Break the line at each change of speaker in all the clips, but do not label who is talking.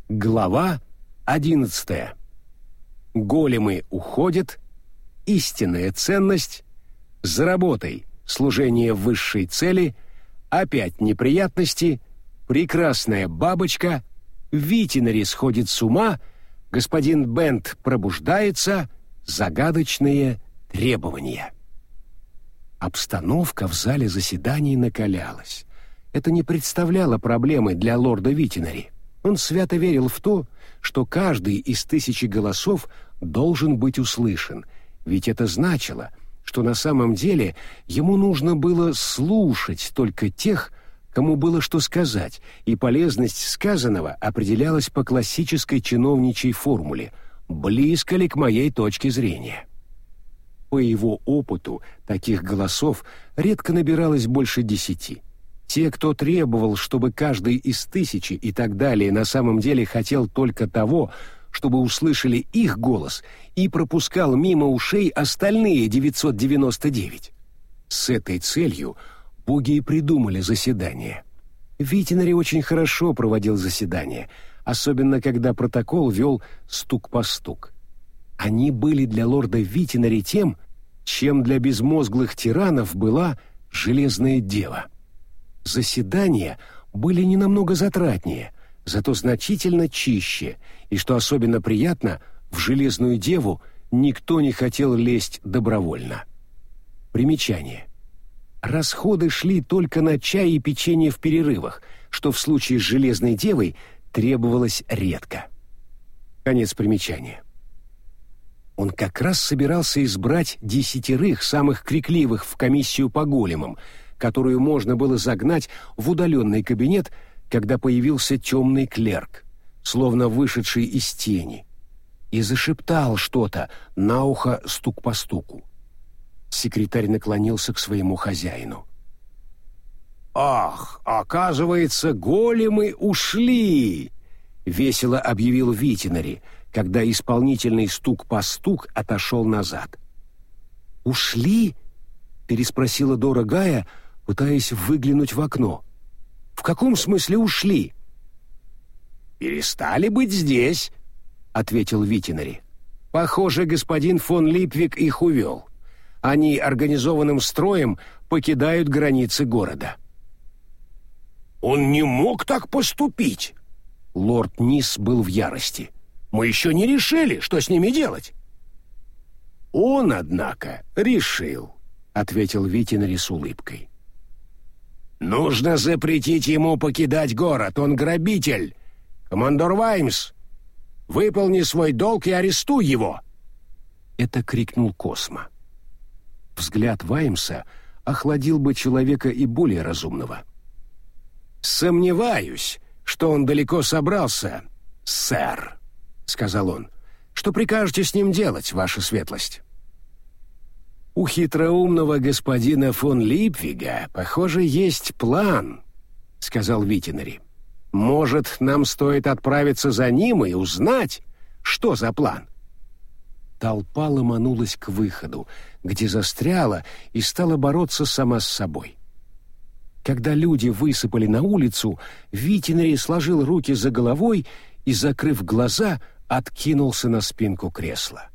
Глава 11. Големы уходят, истинная ценность, за работой, служение высшей цели, опять неприятности, прекрасная бабочка, Витинари сходит с ума, господин Бент пробуждается, загадочные требования. Обстановка в зале заседаний накалялась. Это не представляло проблемы для лорда Витинари. Он свято верил в то, что каждый из 1000 голосов должен быть услышан, ведь это значило, что на самом деле ему нужно было слушать только тех, кому было что сказать, и полезность сказанного определялась по классической чиновничьей формуле «близко ли к моей точке зрения». По его опыту таких голосов редко набиралось больше 10. Те, кто требовал, чтобы каждый из 1000 и так далее, на самом деле хотел только того, чтобы услышали их голос, и пропускал мимо ушей остальные 999. С этой целью боги и придумали заседание. Витинари очень хорошо проводил заседания, особенно когда протокол вел стук по стук. Они были для лорда Витинари тем, чем для безмозглых тиранов была железная дева. Заседания были не намного затратнее, зато значительно чище, и, что особенно приятно, в железную деву никто не хотел лезть добровольно. Примечание. Расходы шли только на чай и печенье в перерывах, что в случае с железной девой требовалось редко. Конец примечания. Он как раз собирался избрать 10 самых крикливых в комиссию по големам, которую можно было загнать в удаленный кабинет, когда появился темный клерк, словно вышедший из тени, и зашептал что-то на ухо стук по стуку. Секретарь наклонился к своему хозяину. «Ах, оказывается, големы ушли!» — весело объявил Витинари, когда исполнительный стук по стук отошел назад. «Ушли?» — переспросила Дора Гая, пытаясь выглянуть в окно. «В каком смысле ушли?» «Перестали быть здесь», — ответил Витинари. «Похоже, господин фон Липвик их увел. Они организованным строем покидают границы города». «Он не мог так поступить!» Лорд Нис был в ярости. «Мы еще не решили, что с ними делать». «Он, однако, решил», — ответил Витинари с улыбкой. «Нужно запретить ему покидать город, он грабитель. Командор Ваймс, выполни свой долг и арестуй его!» Это крикнул Космо. Взгляд Ваймса охладил бы человека и более разумного. «Сомневаюсь, что он далеко собрался, сэр», — сказал он. «Что прикажете с ним делать, ваша светлость?» «У хитроумного господина фон Липвига, похоже, есть план», — сказал Витинари. «Может, нам стоит отправиться за ним и узнать, что за план?» Толпа ломанулась к выходу, где застряла и стала бороться сама с собой. Когда люди высыпали на улицу, Витинари сложил руки за головой и, закрыв глаза, откинулся на спинку кресла.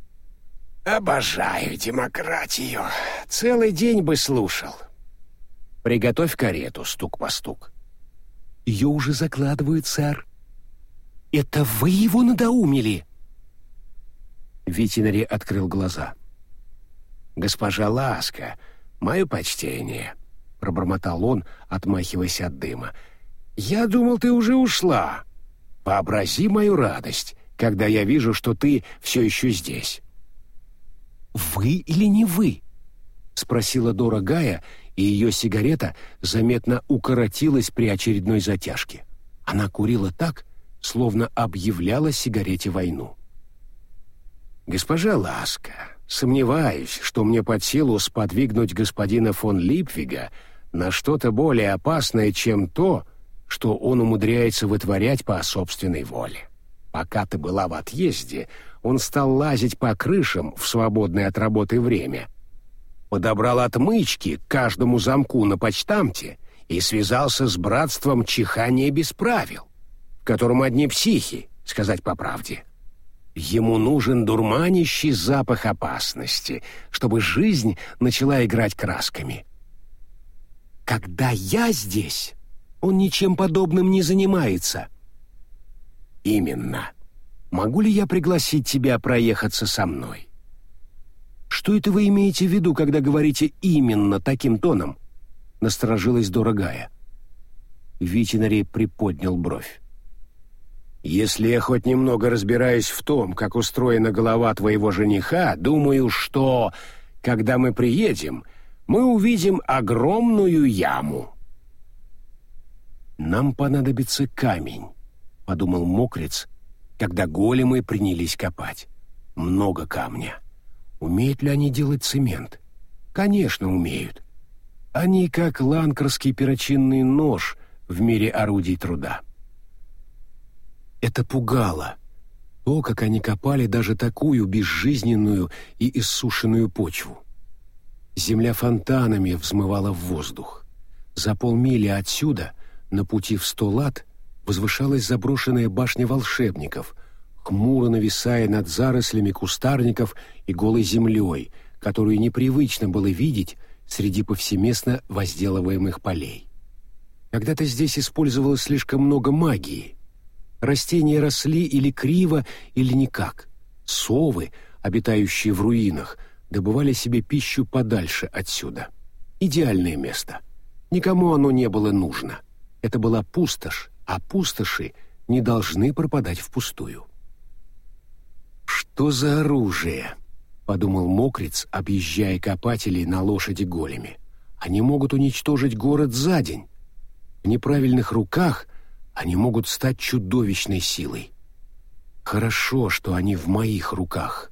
«Обожаю демократию. Целый день бы слушал. Приготовь карету, стук по стук». «Ее уже закладывают, сэр». «Это вы его надоумили?» Витинари открыл глаза. «Госпожа Ласка, мое почтение», — пробормотал он, отмахиваясь от дыма. «Я думал, ты уже ушла. Вообрази мою радость, когда я вижу, что ты все еще здесь». «Вы или не вы?» — спросила Дора Гая, и ее сигарета заметно укоротилась при очередной затяжке. Она курила так, словно объявляла сигарете войну. «Госпожа Ласка, сомневаюсь, что мне под силу сподвигнуть господина фон Липвига на что-то более опасное, чем то, что он умудряется вытворять по собственной воле. Пока ты была в отъезде, он стал лазить по крышам в свободное от работы время, подобрал отмычки к каждому замку на почтамте и связался с братством чихания без правил. в котором одни психи, сказать по правде. Ему нужен дурманящий запах опасности, чтобы жизнь начала играть красками. Когда я здесь, он ничем подобным не занимается. Именно. Могу ли я пригласить тебя проехаться со мной? Что это вы имеете в виду, когда говорите именно таким тоном? Насторожилась дорогая. Витинари приподнял бровь. Если я хоть немного разбираюсь в том, как устроена голова твоего жениха, думаю, что, когда мы приедем, мы увидим огромную яму. Нам понадобится камень, подумал Мокриц, когда големы принялись копать. Много камня. Умеют ли они делать цемент? Конечно, умеют. Они как ланкерский перочинный нож в мире орудий труда. Это пугало. То, как они копали даже такую безжизненную и иссушенную почву. Земля фонтанами взмывала в воздух. За полмили отсюда, на пути в 100 лат, возвышалась заброшенная башня волшебников, хмуро нависая над зарослями кустарников и голой землей, которую непривычно было видеть среди повсеместно возделываемых полей. Когда-то здесь использовалось слишком много магии. Растения росли или криво, или никак. Совы, обитающие в руинах, добывали себе пищу подальше отсюда. Идеальное место. Никому оно не было нужно. Это была пустошь, а пустоши не должны пропадать впустую. «Что за оружие?» — подумал Мокриц, объезжая копателей на лошади-големе. «Они могут уничтожить город за день. В неправильных руках они могут стать чудовищной силой. Хорошо, что они в моих руках».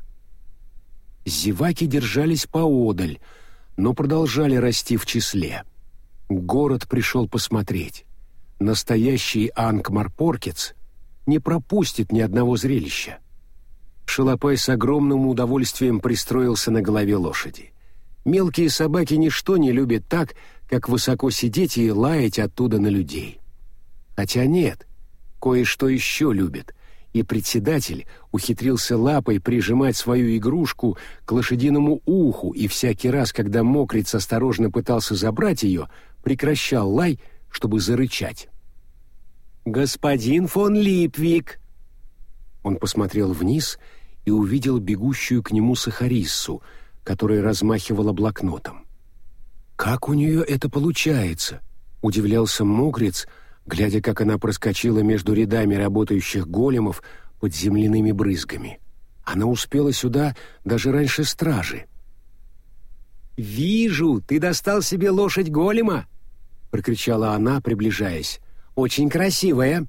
Зеваки держались поодаль, но продолжали расти в числе. Город пришел посмотреть. Настоящий Анкмар-Поркец не пропустит ни одного зрелища. Шалопай с огромным удовольствием пристроился на голове лошади. Мелкие собаки ничто не любят так, как высоко сидеть и лаять оттуда на людей. Хотя нет, кое-что еще любят, и председатель ухитрился лапой прижимать свою игрушку к лошадиному уху, и всякий раз, когда Мокриц осторожно пытался забрать ее, прекращал лай, чтобы зарычать. «Господин фон Липвик!» Он посмотрел вниз и увидел бегущую к нему Сахариссу, которая размахивала блокнотом. «Как у нее это получается?» — удивлялся Мокриц, глядя, как она проскочила между рядами работающих големов под земляными брызгами. Она успела сюда даже раньше стражи. «Вижу, ты достал себе лошадь голема!» — прокричала она, приближаясь. «Очень красивая!»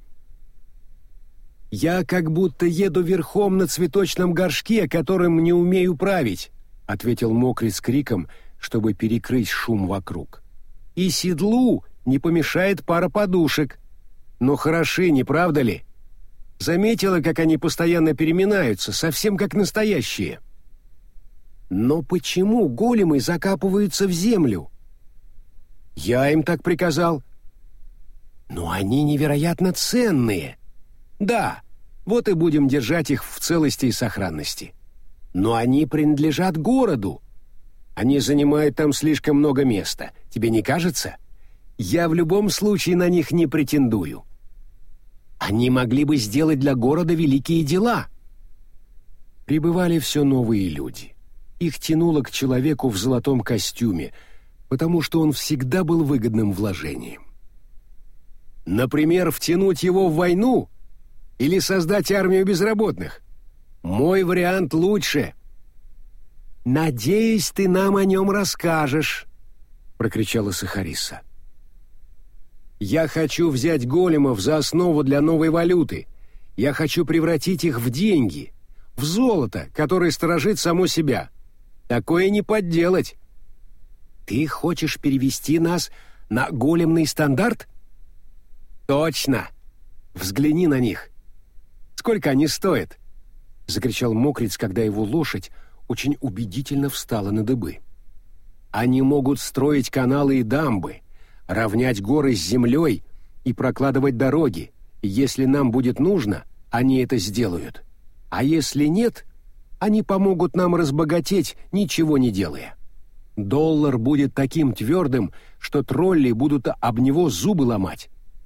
«Я как будто еду верхом на цветочном горшке, которым не умею править», — ответил Мокриц криком, чтобы перекрыть шум вокруг. «И седлу не помешает пара подушек. Но хороши, не правда ли? Заметила, как они постоянно переминаются, совсем как настоящие». «Но почему големы закапываются в землю?» «Я им так приказал». «Но они невероятно ценные». «Да, вот и будем держать их в целости и сохранности. Но они принадлежат городу. Они занимают там слишком много места. Тебе не кажется? Я в любом случае на них не претендую. Они могли бы сделать для города великие дела». Прибывали все новые люди. Их тянуло к человеку в золотом костюме, потому что он всегда был выгодным вложением. Например, втянуть его в войну или создать армию безработных. Мой вариант лучше. «Надеюсь, ты нам о нем расскажешь», — прокричала Сахарисса. «Я хочу взять големов за основу для новой валюты. Я хочу превратить их в деньги, в золото, которое сторожит само себя. Такое не подделать». «Ты хочешь перевести нас на големный стандарт?» «Точно! Взгляни на них. Сколько они стоят?» — закричал Мокриц, когда его лошадь очень убедительно встала на дыбы. «Они могут строить каналы и дамбы, равнять горы с землей и прокладывать дороги, Если нам будет нужно, они это сделают. А если нет, они помогут нам разбогатеть, ничего не делая. Доллар будет таким твердым, что тролли будут об него зубы ломать.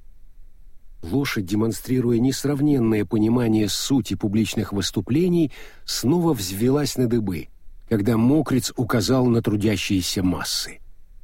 Лошадь, демонстрируя несравненное понимание сути публичных выступлений, снова взвелась на дыбы, когда мокрец указал на трудящиеся массы.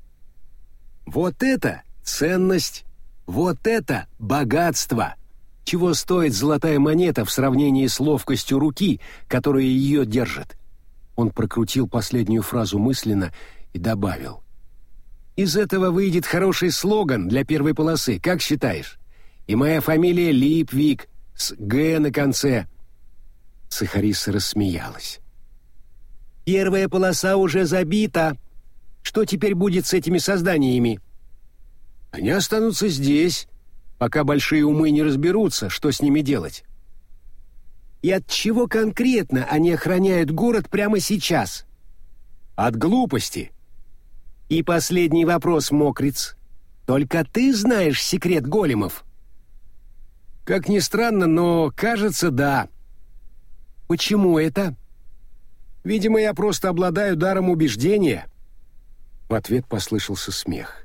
Вот это ценность, вот это богатство! Чего стоит золотая монета в сравнении с ловкостью руки, которая ее держит? Он прокрутил последнюю фразу мысленно и добавил: из этого выйдет хороший слоган для первой полосы, как считаешь? И моя фамилия Липвик, с «Г» на конце. Сахариса рассмеялась. Первая полоса уже забита. Что теперь будет с этими созданиями? Они останутся здесь, пока большие умы не разберутся, что с ними делать. И от чего конкретно они охраняют город прямо сейчас? От глупости. И последний вопрос, мокрец. Только ты знаешь секрет големов? Как ни странно, но, кажется, да. Почему это? Видимо, я просто обладаю даром убеждения. В ответ послышался смех.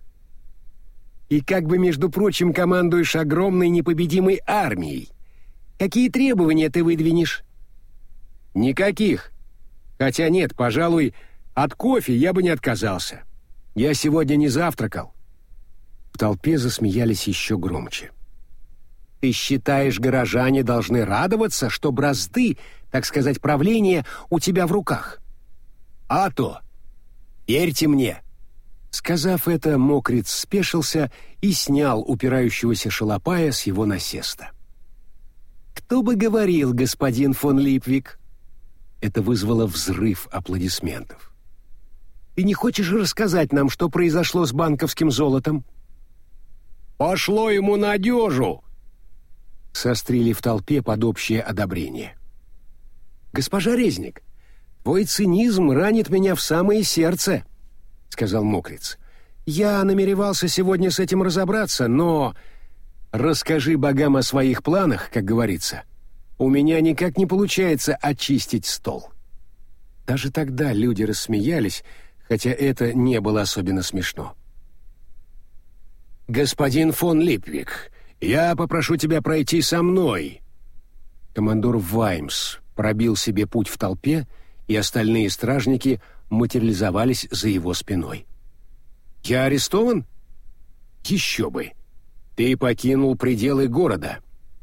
И как бы, между прочим, командуешь огромной непобедимой армией. Какие требования ты выдвинешь? Никаких. Хотя нет, пожалуй, от кофе я бы не отказался. Я сегодня не завтракал. В толпе засмеялись еще громче. Ты считаешь, горожане должны радоваться, что бразды, так сказать, правления у тебя в руках? А то! Верьте мне! Сказав это, мокрец спешился и снял упирающегося шалопая с его насеста. «Кто бы говорил, господин фон Липвик?» Это вызвало взрыв аплодисментов. «Ты не хочешь рассказать нам, что произошло с банковским золотом?» «Пошло ему на одежу!» Сострили в толпе под общее одобрение. «Госпожа Резник, твой цинизм ранит меня в самое сердце», — сказал мокрец. «Я намеревался сегодня с этим разобраться, но... Расскажи богам о своих планах, как говорится. У меня никак не получается очистить стол». Даже тогда люди рассмеялись, хотя это не было особенно смешно. «Господин фон Липвик, я попрошу тебя пройти со мной». Командор Ваймс пробил себе путь в толпе, и остальные стражники материализовались за его спиной. «Я арестован? Еще бы! Ты покинул пределы города».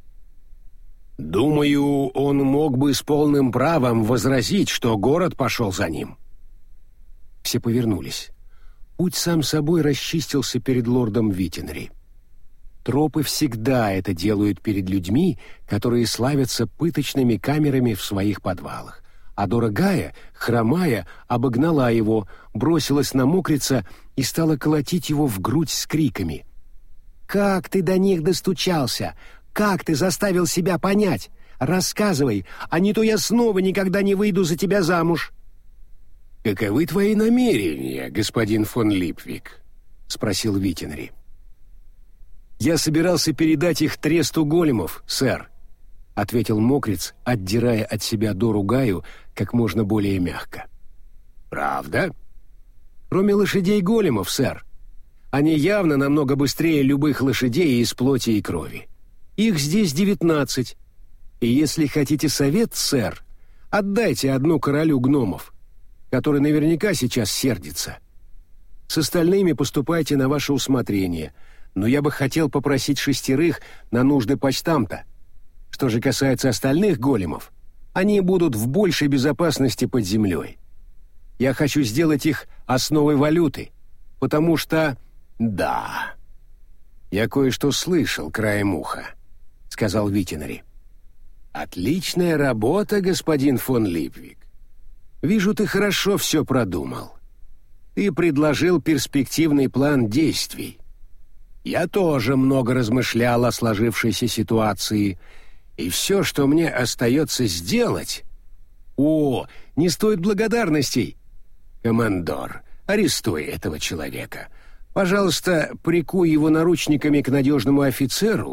«Думаю, он мог бы с полным правом возразить, что город пошел за ним». Все повернулись. Путь сам собой расчистился перед лордом Витинри. Тропы всегда это делают перед людьми, которые славятся пыточными камерами в своих подвалах. А дорогая, хромая, обогнала его, бросилась на мокрица и стала колотить его в грудь с криками. «Как ты до них достучался? Как ты заставил себя понять? Рассказывай, а не то я снова никогда не выйду за тебя замуж». «Каковы твои намерения, господин фон Липвик?» — спросил Витинри. «Я собирался передать их тресту големов, сэр», — ответил мокрец, отдирая от себя Дору Гаю как можно более мягко. «Правда?» «Кроме лошадей-големов, сэр. Они явно намного быстрее любых лошадей из плоти и крови. Их здесь 19. И если хотите совет, сэр, отдайте одну королю гномов, который наверняка сейчас сердится. С остальными поступайте на ваше усмотрение, но я бы хотел попросить 6 на нужды почтамта. Что же касается остальных големов, они будут в большей безопасности под землей. Я хочу сделать их основой валюты, потому что... Да, я кое-что слышал краем уха», — сказал Витинри. «Отличная работа, господин фон Липвик. Вижу, ты хорошо все продумал. Ты предложил перспективный план действий. Я тоже много размышлял о сложившейся ситуации, и все, что мне остается сделать... О, не стоит благодарностей! Командор, арестуй этого человека. Пожалуйста, прикуй его наручниками к надежному офицеру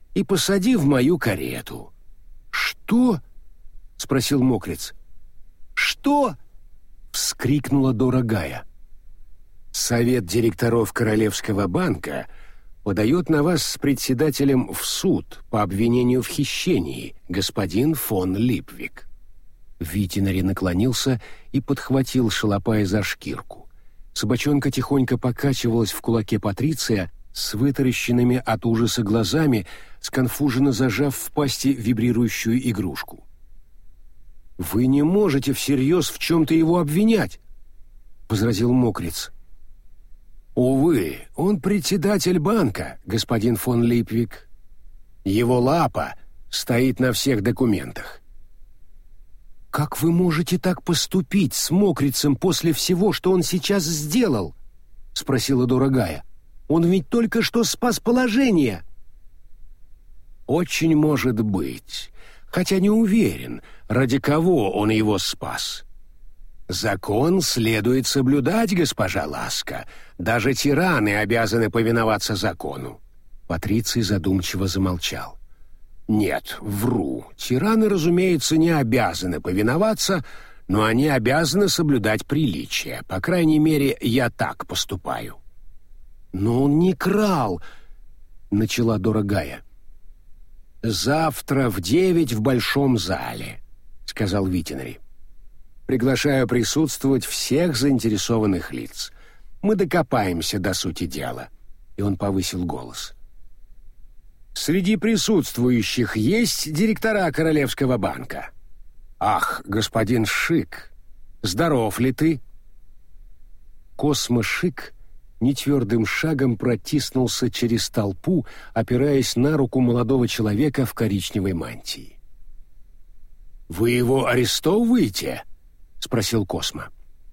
и посади в мою карету». «Что?» — спросил Мокриц.
«Что?»
— вскрикнула дорогая. «Совет директоров Королевского банка подает на вас с председателем в суд по обвинению в хищении, господин фон Липвик». Витинари наклонился и подхватил Шалопая за шкирку. Собачонка тихонько покачивалась в кулаке Патриция с вытаращенными от ужаса глазами, сконфуженно зажав в пасти вибрирующую игрушку. «Вы не можете всерьез в чем-то его обвинять», — возразил Мокриц. «Увы, он председатель банка, господин фон Липвик. Его лапа стоит на всех документах». «Как вы можете так поступить с Мокрицем после всего, что он сейчас сделал?» — спросила дорогая. «Он ведь только что спас положение». «Очень может быть, хотя не уверен, ради кого он его спас. Закон следует соблюдать, госпожа Ласка. Даже тираны обязаны повиноваться закону». Патриций задумчиво замолчал. «Нет, вру. Тираны, разумеется, не обязаны повиноваться, но они обязаны соблюдать приличия. По крайней мере, я так поступаю». «Но он не крал», — начала дорогая. «Завтра в 9 в большом зале», — сказал Витинари. «Приглашаю присутствовать всех заинтересованных лиц. Мы докопаемся до сути дела». И он повысил голос. «Среди присутствующих есть директора Королевского банка. Ах, господин Шик, здоров ли ты?» Космо Шик нетвердым шагом протиснулся через толпу, опираясь на руку молодого человека в коричневой мантии. «Вы его арестовываете?» — спросил Космо.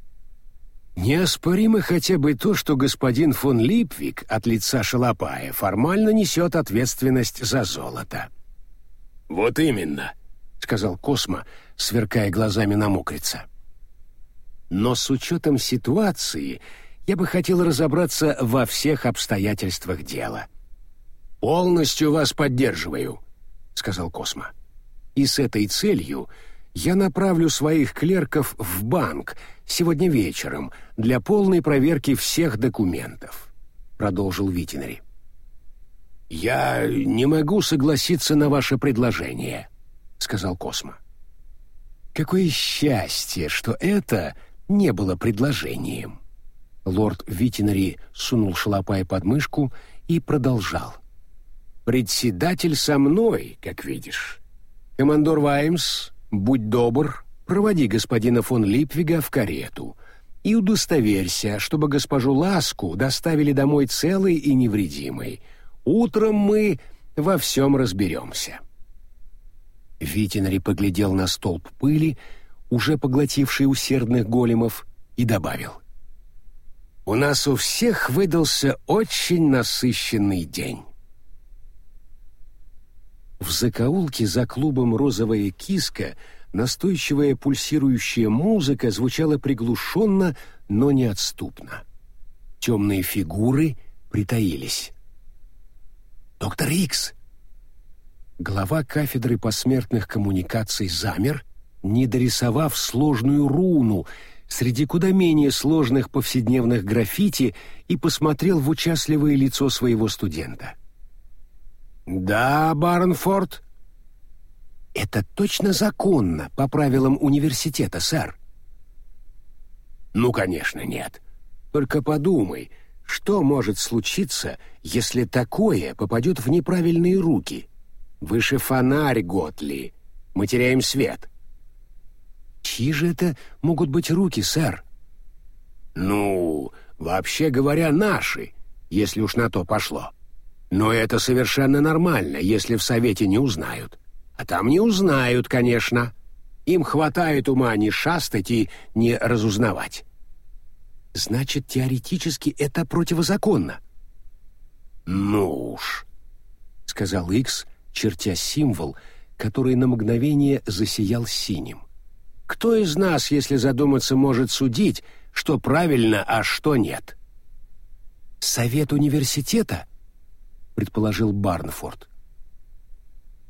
«Неоспоримо хотя бы то, что господин фон Липвик от лица Шалопая формально несет ответственность за золото». «Вот именно», — сказал Космо, сверкая глазами на Мокрица. «Но с учетом ситуации я бы хотел разобраться во всех обстоятельствах дела». «Полностью вас поддерживаю», — сказал Космо. «И с этой целью я направлю своих клерков в банк сегодня вечером для полной проверки всех документов», — продолжил Витинари. «Я не могу согласиться на ваше предложение», — сказал Космо. «Какое счастье, что это не было предложением». Лорд Витинари сунул Шалопая под мышку и продолжал. «Председатель со мной, как видишь. Командор Ваймс, будь добр, проводи господина фон Липвига в карету и удостоверься, чтобы госпожу Ласку доставили домой целой и невредимой. Утром мы во всем разберемся». Витинари поглядел на столб пыли, уже поглотивший усердных големов, и добавил: «У нас у всех выдался очень насыщенный день». В закоулке за клубом «Розовая киска» настойчивая пульсирующая музыка звучала приглушенно, но неотступно. Темные фигуры притаились. «Доктор Икс!» Глава кафедры посмертных коммуникаций замер, не дорисовав сложную руну среди куда менее сложных повседневных граффити, и посмотрел в участливое лицо своего студента. «Да, Барнфорд?» «Это точно законно по правилам университета, сэр?» «Ну, конечно, нет. Только подумай, что может случиться, если такое попадет в неправильные руки? Выше фонарь, Готли. Мы теряем свет». «Чьи же это могут быть руки, сэр?» «Ну, вообще говоря, наши, если уж на то пошло. Но это совершенно нормально, если в Совете не узнают. А там не узнают, конечно. Им хватает ума не шастать и не разузнавать». «Значит, теоретически это противозаконно?» «Ну уж», — сказал Икс, чертя символ, который на мгновение засиял синим. «Кто из нас, если задуматься, может судить, что правильно, а что нет?» «Совет университета?» — предположил Барнфорд.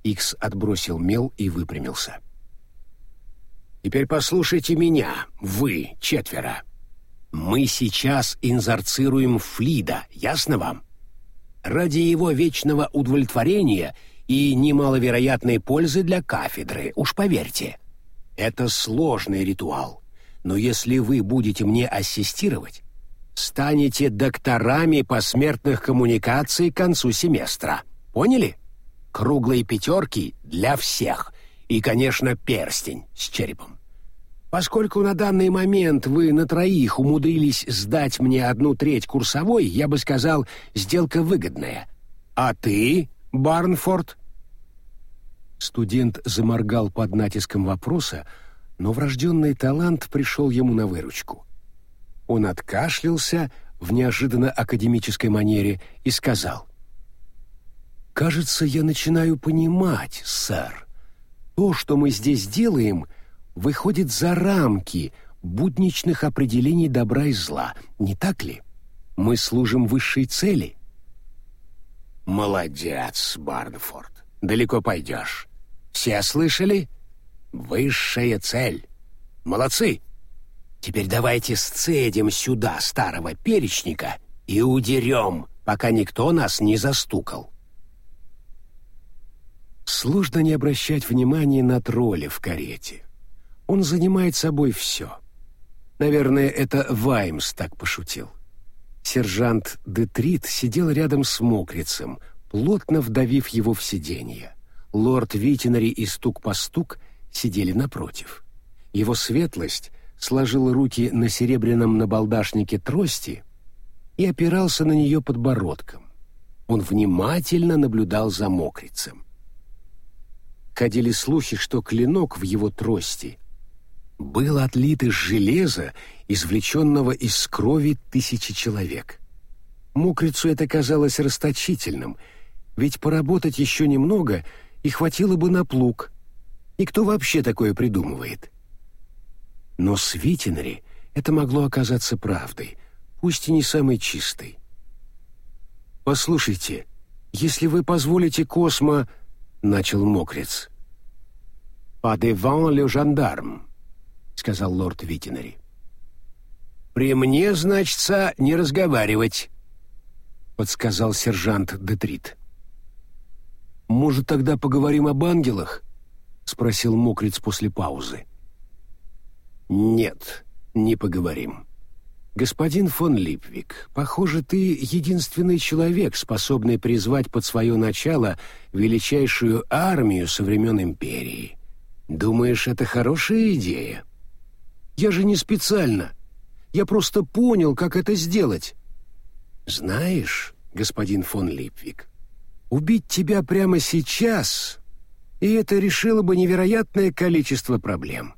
Икс отбросил мел и выпрямился. «Теперь послушайте меня, вы, четверо. Мы сейчас инзарцируем Флида, ясно вам? Ради его вечного удовлетворения и немаловероятной пользы для кафедры, уж поверьте. Это сложный ритуал, но если вы будете мне ассистировать, станете докторами посмертных коммуникаций к концу семестра. Поняли? Круглые пятерки для всех. И, конечно, перстень с черепом. Поскольку на данный момент вы на троих умудрились сдать мне 1/3 курсовой, я бы сказал, сделка выгодная. А ты, Барнфорд?» Студент заморгал под натиском вопроса, но врожденный талант пришел ему на выручку. Он откашлялся в неожиданно академической манере и сказал: «Кажется, я начинаю понимать, сэр. То, что мы здесь делаем, выходит за рамки будничных определений добра и зла, не так ли? Мы служим высшей цели». «Молодец, Барнфорд. Далеко пойдешь. Все слышали? Высшая цель. Молодцы. Теперь давайте сцедим сюда старого перечника и удерем, пока никто нас не застукал». Сложно не обращать внимания на тролля в карете. Он занимает собой все. Наверное, это Ваймс так пошутил. Сержант Детрит сидел рядом с мокрицем, плотно вдавив его в сиденье. Лорд Витинари и Стук-по-стук сидели напротив. Его светлость сложил руки на серебряном набалдашнике трости и опирался на нее подбородком. Он внимательно наблюдал за мокрицем. Ходили слухи, что клинок в его трости был отлит из железа, извлеченного из крови 1000 человек. Мокрицу это казалось расточительным, ведь поработать еще немного и хватило бы на плуг. И кто вообще такое придумывает? Но с Витинари это могло оказаться правдой, пусть и не самой чистой. «Послушайте, если вы позволите, Космо...» — начал мокриц. «Pas devant le gendarme», — сказал лорд Витинари. «При мне, значится, не разговаривать», — подсказал сержант Детрит. «Может, тогда поговорим об ангелах?» — спросил мокриц после паузы. «Нет, не поговорим. Господин фон Липвик, похоже, ты единственный человек, способный призвать под свое начало величайшую армию со времен империи. Думаешь, это хорошая идея?» «Я же не специально. Я просто понял, как это сделать». «Знаешь, господин фон Липвик, убить тебя прямо сейчас, и это решило бы невероятное количество проблем».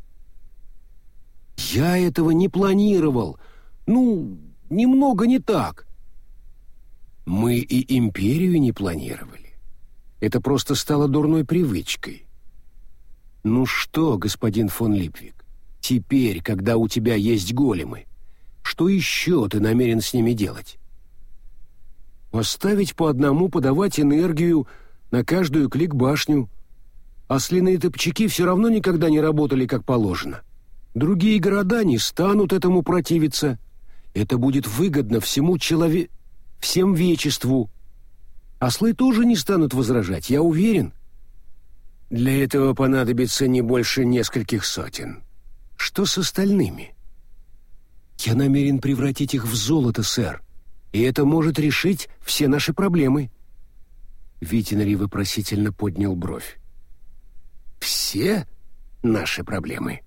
«Я этого не планировал. Немного не так». «Мы и империю не планировали. Это просто стало дурной привычкой». «Ну что, господин фон Липвик, теперь, когда у тебя есть големы, что еще ты намерен с ними делать?» «Поставить по одному подавать энергию на каждую клик-башню. Ослиные топчаки все равно никогда не работали как положено. Другие города не станут этому противиться. Это будет выгодно всем вечеству. Ослы тоже не станут возражать, я уверен. Для этого понадобится не больше нескольких сотен. Что с остальными?» «Я намерен превратить их в золото, сэр, и это может решить все наши проблемы». Витинари вопросительно поднял бровь. «Все наши проблемы?»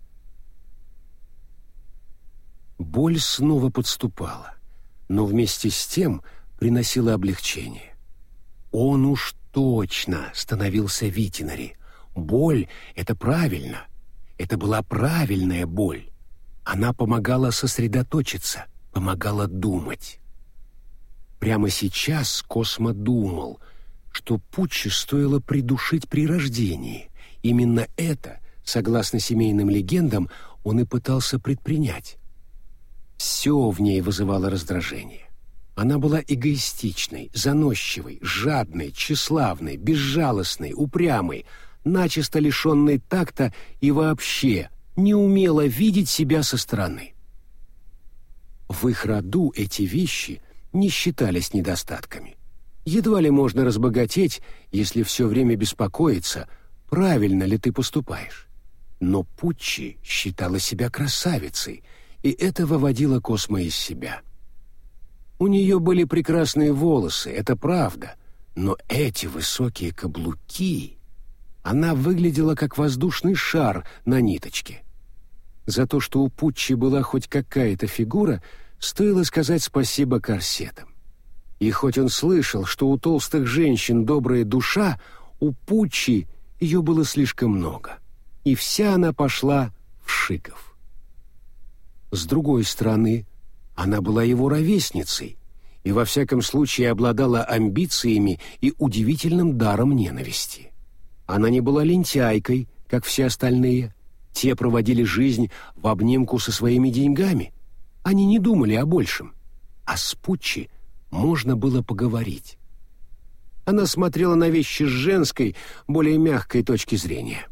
Боль снова подступала, но вместе с тем приносила облегчение. Он уж точно становился Витинари. Боль — это правильно. Это была правильная боль. Она помогала сосредоточиться, помогала думать. Прямо сейчас Космо думал, что Путчи стоило придушить при рождении. Именно это, согласно семейным легендам, он и пытался предпринять. Все в ней вызывало раздражение. Она была эгоистичной, заносчивой, жадной, тщеславной, безжалостной, упрямой, начисто лишенной такта и вообще не умела видеть себя со стороны. В их роду эти вещи не считались недостатками. Едва ли можно разбогатеть, если все время беспокоиться, правильно ли ты поступаешь. Но Пуччи считала себя красавицей, и это выводило Космо из себя. У нее были прекрасные волосы, это правда, но эти высокие каблуки... Она выглядела как воздушный шар на ниточке. За то, что у Пуччи была хоть какая-то фигура, стоило сказать спасибо корсетам. И хоть он слышал, что у толстых женщин добрая душа, у Пуччи ее было слишком много. И вся она пошла в шиков. С другой стороны, она была его ровесницей и во всяком случае обладала амбициями и удивительным даром ненависти. Она не была лентяйкой, как все остальные. Те проводили жизнь в обнимку со своими деньгами. Они не думали о большем. А с Пуччи можно было поговорить. Она смотрела на вещи с женской, более мягкой точки зрения.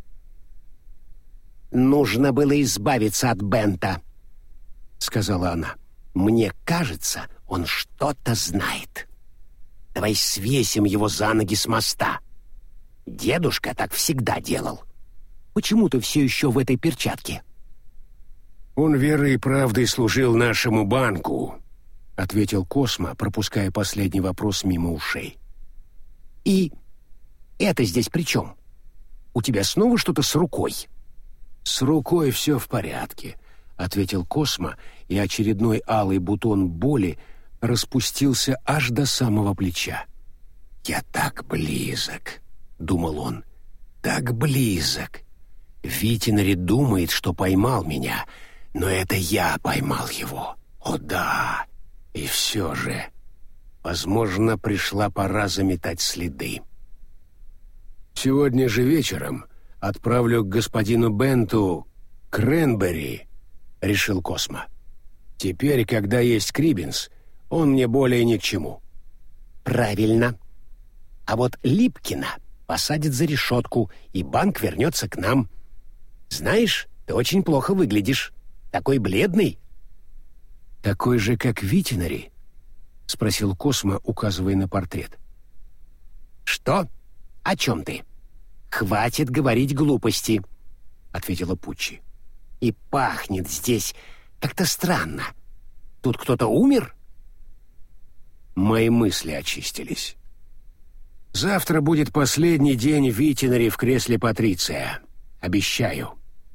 «Нужно было избавиться от Бента», — сказала она. «Мне кажется, он что-то знает. Давай свесим его за ноги с моста. Дедушка так всегда делал. Почему ты все еще в этой перчатке?»
«Он верой и правдой служил нашему банку», — ответил Космо, пропуская последний вопрос мимо ушей.
«И это здесь при чем? У тебя снова что-то с рукой?»
«С рукой все в порядке», — ответил Космо, и очередной алый бутон боли распустился аж до самого плеча. «Я так близок», — думал он, — «так близок. Витинари думает, что поймал меня, но это я поймал его. О да! И все же, возможно, пришла пора заметать следы. Сегодня же вечером отправлю к господину Бенту Кренбери», — решил Космо. «Теперь, когда есть Криббинс, он мне более ни к чему».
«Правильно. А вот Липкина посадят за решетку, и банк вернется к нам. Знаешь, ты очень плохо выглядишь. Такой бледный».
«Такой же, как Витинари?» — спросил Космо, указывая на портрет.
«Что? О чем ты?» «Хватит говорить глупости», — ответила Пуччи. «И пахнет здесь как-то странно. Тут кто-то умер?»
Мои мысли очистились. Завтра будет последний день Витинари в кресле Патриция. Обещаю.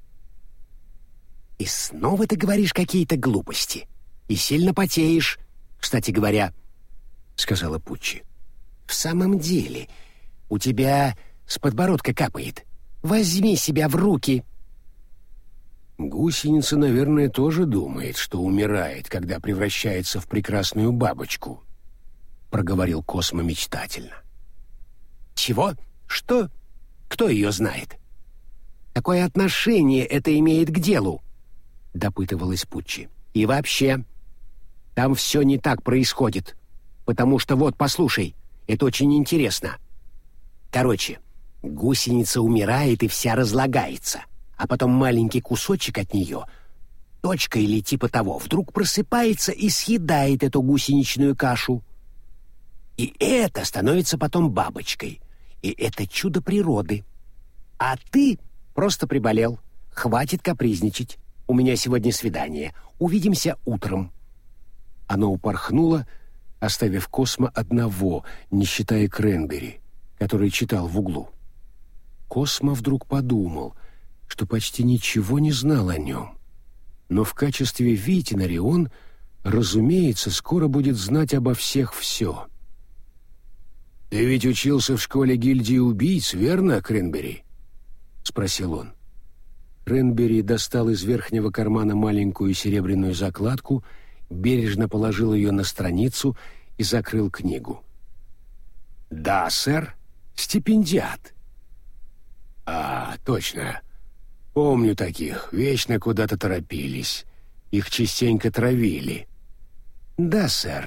«И снова ты говоришь какие-то глупости. И сильно потеешь, кстати говоря», — сказала Пуччи. «В самом деле, у тебя с подбородка капает. Возьми себя в руки».
Гусеница, наверное, тоже думает, что умирает, когда превращается в прекрасную бабочку, — проговорил Космо мечтательно.
«Чего? Что? Кто ее знает? Какое отношение это имеет к делу?» — допытывалась Пуччи. «И вообще, там все не так происходит, потому что вот, послушай, это очень интересно. Короче, гусеница умирает и вся разлагается, а потом маленький кусочек от нее, точка или типа того, вдруг просыпается и съедает эту гусеничную кашу. И это становится потом бабочкой, и это чудо природы. А ты просто приболел. Хватит капризничать. У меня сегодня свидание. Увидимся утром».
Оно упорхнуло, оставив Космо одного, не считая Кренбери, который читал в углу. Космо вдруг подумал, что почти ничего не знал о нем. Но в качестве Витинари он, разумеется, скоро будет знать обо всех все. «Ты ведь учился в школе гильдии убийц, верно, Кренбери?» — спросил он. Кренбери достал из верхнего кармана маленькую серебряную закладку, бережно положил ее на страницу и закрыл книгу. «Да, сэр, стипендиат». «А, точно. Помню таких, вечно куда-то торопились. Их частенько травили». «Да, сэр.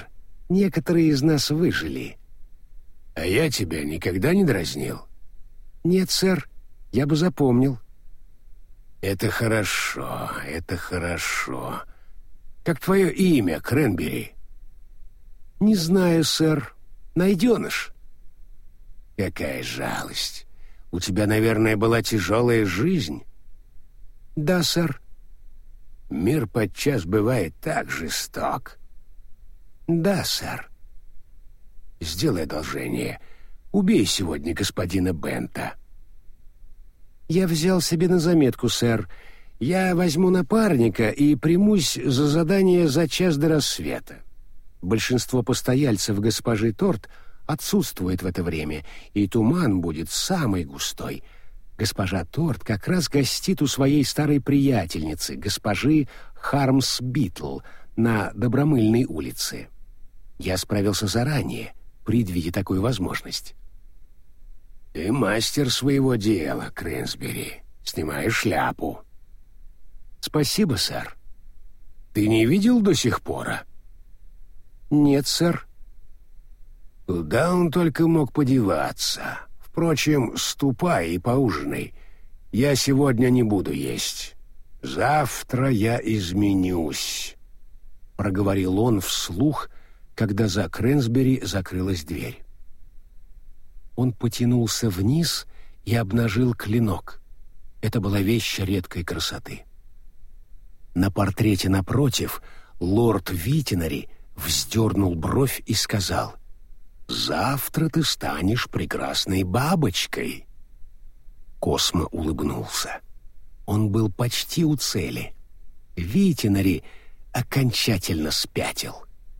Некоторые из нас выжили.
А я тебя никогда не дразнил?
Нет, сэр, я бы запомнил.
Это хорошо, это хорошо. Как твое имя, Кренбери?
Не знаю, сэр. Найденыш.
Какая жалость. У тебя, наверное, была тяжелая жизнь.
Да, сэр.
Мир подчас бывает так жесток.
Да, сэр.
Сделай одолжение. Убей сегодня господина Бента.
Я взял себе на заметку, сэр. Я возьму напарника и примусь за задание за час до рассвета. Большинство постояльцев госпожи Торт отсутствует в это время, и туман будет самый густой. Госпожа Торт как раз гостит у своей старой приятельницы, госпожи Хармс Битл, на Добромыльной улице. Я справился заранее, предвидя такую возможность.
Ты мастер своего дела, Кренсбери. Снимаешь шляпу.
Спасибо, сэр.
Ты не видел до сих пор?
Нет, сэр.
Куда он только мог подеваться? Впрочем, ступай и поужинай. Я сегодня не буду есть. Завтра я изменюсь, — проговорил он вслух, когда за Кренсбери закрылась дверь.
Он потянулся вниз и обнажил клинок. Это была вещь редкой красоты. На портрете напротив лорд Витинари вздернул бровь и сказал: «Завтра ты станешь прекрасной бабочкой». Космо улыбнулся. Он был почти у цели. Витинари окончательно спятил.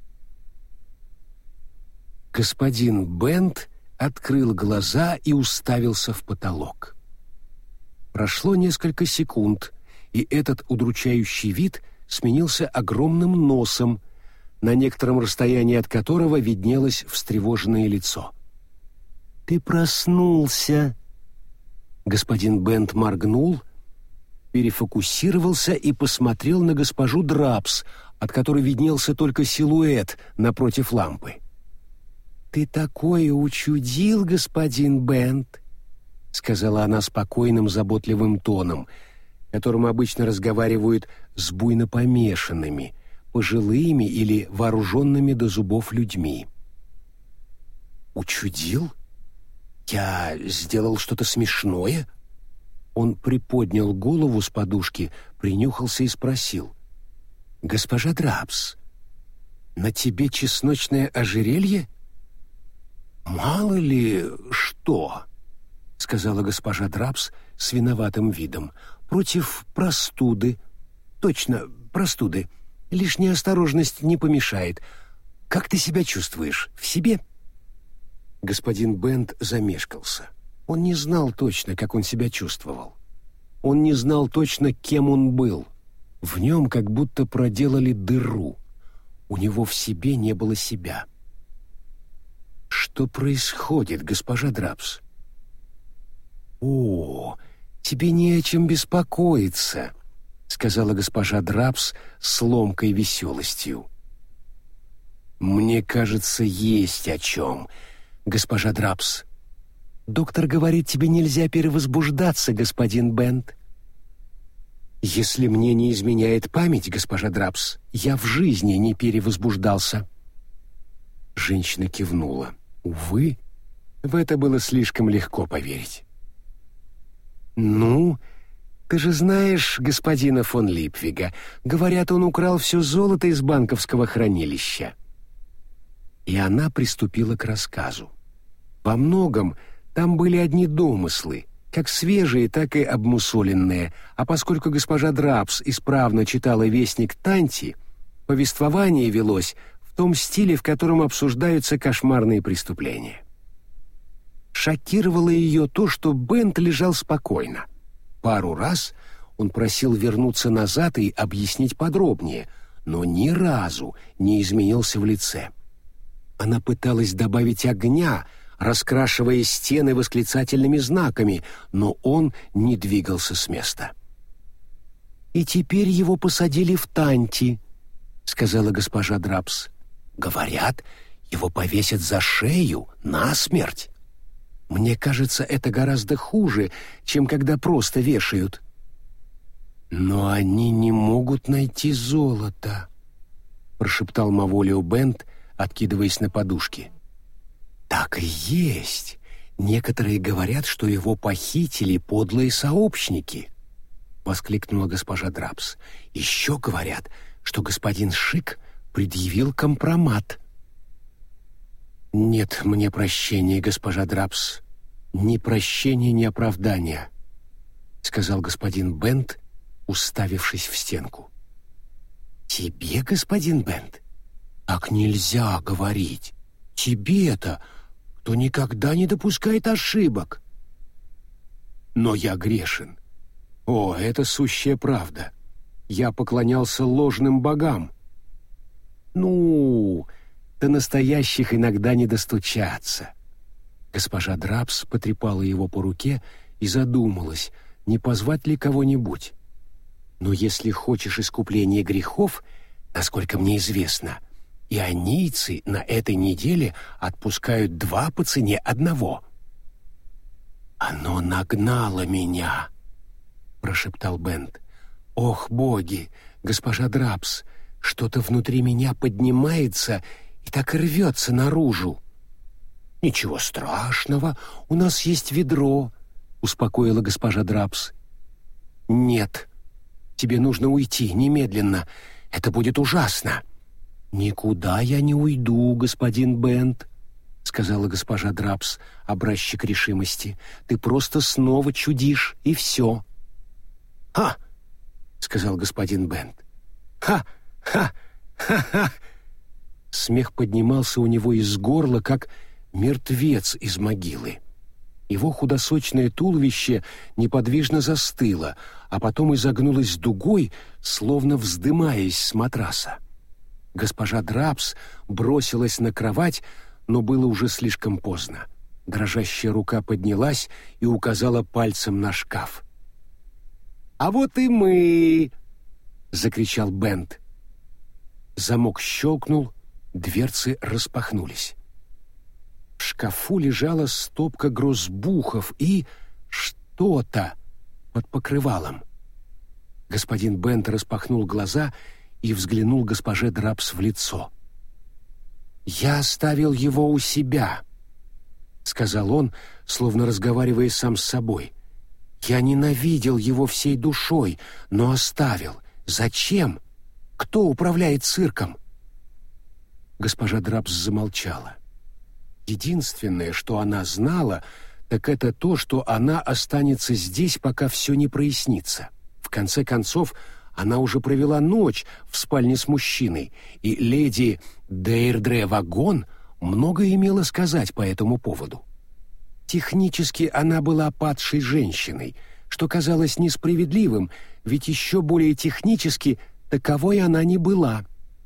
Господин Бент открыл глаза и уставился в потолок. Прошло несколько секунд, и этот удручающий вид сменился огромным носом, на некотором расстоянии от которого виднелось встревоженное лицо. «Ты проснулся!» Господин Бент моргнул, перефокусировался и посмотрел на госпожу Драпс, от которой виднелся только силуэт напротив лампы. «Ты такое учудил, господин Бент!» — сказала она спокойным, заботливым тоном, которым обычно разговаривают с буйно помешанными, пожилыми или вооруженными до зубов людьми. «Учудил? Я сделал что-то смешное?» Он приподнял голову с подушки, принюхался и спросил: «Госпожа Драпс, на тебе чесночное ожерелье?» «Мало ли что», — сказала госпожа Драпс с виноватым видом, — «против простуды. Точно, простуды. Лишняя осторожность не помешает. Как ты себя чувствуешь? В себе?» Господин Бент замешкался. Он не знал точно, как он себя чувствовал. Он не знал точно, кем он был. В нем как будто проделали дыру. У него в себе не было себя. «Что происходит, госпожа Драпс?» «О, тебе не о чем беспокоиться», — сказала госпожа Драпс с ломкой веселостью. «Мне кажется, есть о чем, госпожа Драпс. Доктор говорит, тебе нельзя перевозбуждаться, господин Бент». «Если мне не изменяет память, госпожа Драпс, я в жизни не перевозбуждался». Женщина кивнула. Увы, в это было слишком легко поверить. «Ну, ты же знаешь господина фон Липвига. Говорят, он украл все золото из банковского хранилища». И она приступила к рассказу. Во многом там были одни домыслы, как свежие, так и обмусоленные, а поскольку госпожа Драпс исправно читала «Вестник Танти», повествование велось в том стиле, в котором обсуждаются кошмарные преступления. Шокировало ее то, что Бент лежал спокойно. Пару раз он просил вернуться назад и объяснить подробнее, но ни разу не изменился в лице. Она пыталась добавить огня, раскрашивая стены восклицательными знаками, но он не двигался с места. «И теперь его посадили в Танти», — сказала госпожа Драпс. Говорят, его повесят за шею насмерть. Мне кажется, это гораздо хуже, чем когда просто вешают. Но они не могут найти золото, прошептал Маволио Бент, откидываясь на подушки. Так и есть. Некоторые говорят, что его похитили подлые сообщники, воскликнула госпожа Драпс. Еще говорят, что господин Шик предъявил компромат. «Нет мне прощения, госпожа Драпс. Ни прощения, ни оправдания», — сказал господин Бент, уставившись в стенку. «Тебе, господин Бент? Так нельзя говорить. Тебе-то, кто никогда не допускает ошибок». «Но я грешен. О, это сущая правда. Я поклонялся ложным богам». «Ну, до настоящих иногда не достучаться». Госпожа Драпс потрепала его по руке и задумалась, не позвать ли кого-нибудь. «Но если хочешь искупления грехов, насколько мне известно, ионийцы на этой неделе отпускают 2 по цене 1. «Оно нагнало меня», — прошептал Бент. «Ох, боги, госпожа Драпс, что-то внутри меня поднимается и так и рвется наружу». «Ничего страшного, у нас есть ведро», — успокоила госпожа Драпс. «Нет, тебе нужно уйти немедленно, это будет ужасно». «Никуда я не уйду, господин Бент», — сказала госпожа Драпс, образчик решимости. «Ты просто снова чудишь, и все». «Ха!» — сказал господин Бент. «Ха! Ха! Ха-ха!» Смех поднимался у него из горла, как мертвец из могилы. Его худосочное туловище неподвижно застыло, а потом изогнулось дугой, словно вздымаясь с матраса. Госпожа Драпс бросилась на кровать, но было уже слишком поздно. Дрожащая рука поднялась и указала пальцем на шкаф. «А вот и мы!» — закричал Бент. Замок щелкнул, дверцы распахнулись. В шкафу лежала стопка грозбухов и что-то под покрывалом. Господин Бент распахнул глаза и взглянул госпоже Драпс в лицо. «Я оставил его у себя», — сказал он, словно разговаривая сам с собой. «Я ненавидел его всей душой, но оставил. Зачем? Кто управляет цирком?» Госпожа Драпс замолчала. Единственное, что она знала, так это то, что она останется здесь, пока все не прояснится. В конце концов, она уже провела ночь в спальне с мужчиной, и леди Дейрдре Вагон много имела сказать по этому поводу. Технически она была падшей женщиной, что казалось несправедливым, ведь еще более технически таковой она не была.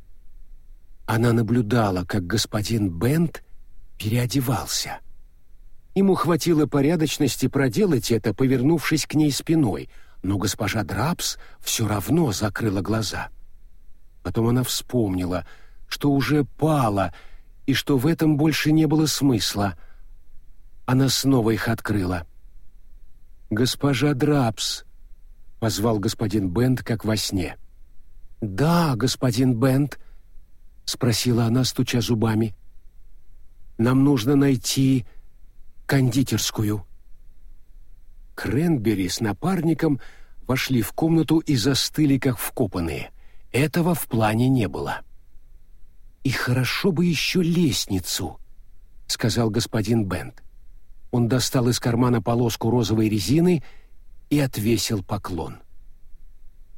Она наблюдала, как господин Бент переодевался. Ему хватило порядочности проделать это, повернувшись к ней спиной, но госпожа Драпс все равно закрыла глаза. Потом она вспомнила, что уже пала, и что в этом больше не было смысла. Она снова их открыла. «Госпожа Драпс», — позвал господин Бент, как во сне. «Да, господин Бент», — спросила она, стуча зубами. «Нам нужно найти кондитерскую». Кренбери с напарником вошли в комнату и застыли, как вкопанные. Этого в плане не было. «И хорошо бы еще лестницу», — сказал господин Бент. Он достал из кармана полоску розовой резины и отвесил поклон.